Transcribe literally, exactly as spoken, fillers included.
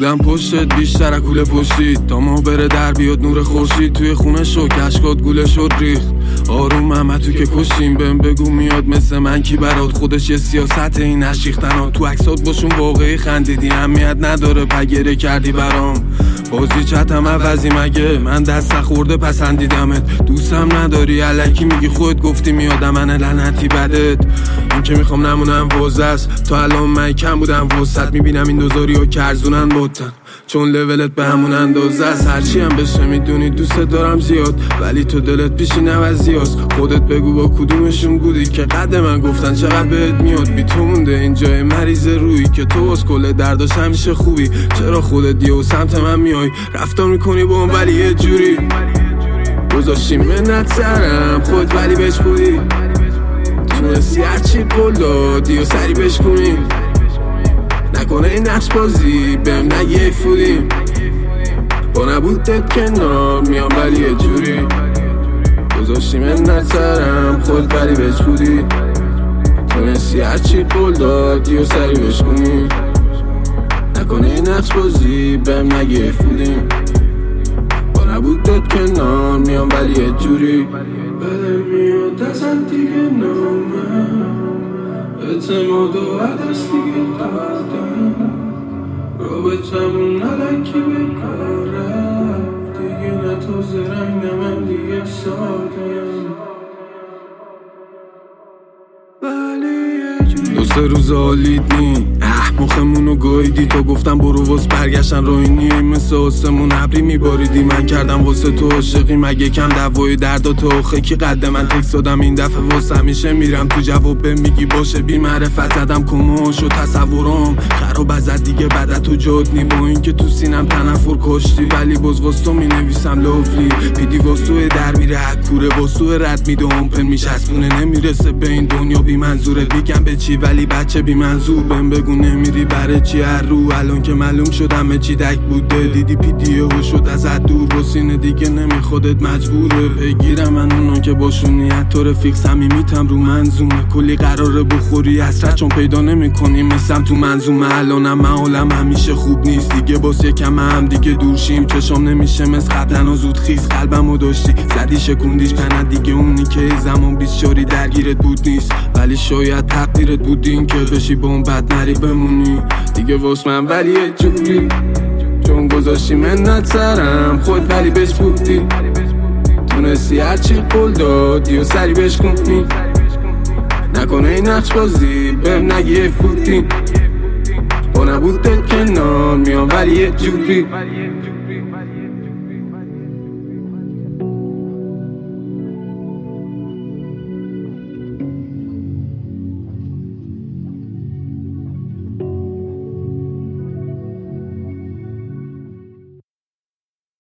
بودم پشتت بیشتر از کوله پشتید تا ما بره در بیاد نور خورشید. توی خونه شو کشکات گوله شد ریخت آروم محمد تو که کشیم. بهم بگو میاد مثل من کی برات خودش یه سیاست این نشیختنا. تو عکسات باشون واقعی خندیدی اهمیت نداره پگره کردی برام. بازی چتم عوضی مگه من دست نخورده پسندیدمت. دوستم نداری الکی میگی خودت گفتی میادم من لعنتی بدت. این که میخوام نمونم وزه است تا الان من کم بودم وسط. میبینم این دوزاری و کرزونن بودن چون لولت به همون اندازه است. هرچی هم بشه میدونی دوست دارم زیاد ولی تو دلت پیشی نوزی هست. خودت بگو با کدومشون بودی که قد من گفتن چقدر بهت میاد. بی تو مونده این جای مریض روی که تو از کل درداش همیشه خوبی. چرا خودت یه و سمت من میای رفتار میکنی با اون ولی یه جوری گذاشتی منت سرم خود ولی بهش بودی. تونستی هرچی قول دادی و سری بهش کنی. نکنه این نقش بازی بهم نگه فودیم. با نبودت کنار میام ولی یه جوری گذاشتی منت سرم خود ولی بهش بودی. تونستی هرچی قول دادی و سری بهش کنی. نکنه این نقش بازی بهم نگه فودیم. با نبودت کنار میام ولی یه جوری بدم میاد ازم دیگه نامم. اعتماد و عدس دیگه دادم. رابطمون علکی بکارم دیگه. نه تو زرنگ نه من دیگه سادم دو سه روز حالیت نی اه مخمونو گاییدی. تو گفتم برو واس برگشتن روینی مثل آسمون ابری میباریدی. من کردم واسه تو عاشقی مگه کم دوای دردا تو خیکی قد من تکس دادم این دفعه واسه همیشه میرم تو جواب میگی باشه بی معرفت زدم کماش و تصورم خراب ازت دیگه بعد تو جاد نی. با این که تو سینم تنفر کشتی ولی باز واسه تو مینویسم لوفلی. پیدی واسه در میره حکوره واسه رد میده امپن میشسبونه نمیرسه به این دنیا بی منظوره. میگم به چی ولی بچه بی منظور بهم بگو نمیری برای چی هر رو. الان که معلوم شدم چی دک بوده دیدی پیدیه و شد ازت دور. و سینه دیگه نمی خودت مجبوره بگیرم من اونا که باشون نیت تو رفیق صمیمیتم رو منظومه. کلی قراره بخوری حسرت چون پیدا نمی کنی مثلم تو منظومه. الانم من حالم همیشه خوب نیست دیگه باز یکم هم دیگه دورشیم. چشام نمیشه مثل قبلا و زود خیز قلبمو داشتی زدی شکوندیش پنت دیگه. اونی که زمان بیست شاری درگیرت بود نیست ولی شاید تقدیرت بودین که بشی با اون بد نری بمونی دیگه واس من ولی یه جوری چون گذاشتی منت سرم خود ولی بهش بودی. تونستی هرچی قول دادی و سری بهش کنی. نکنه این نقش بازی بهم نگه فوتی. با نبودت کنار میام ولی یه جوری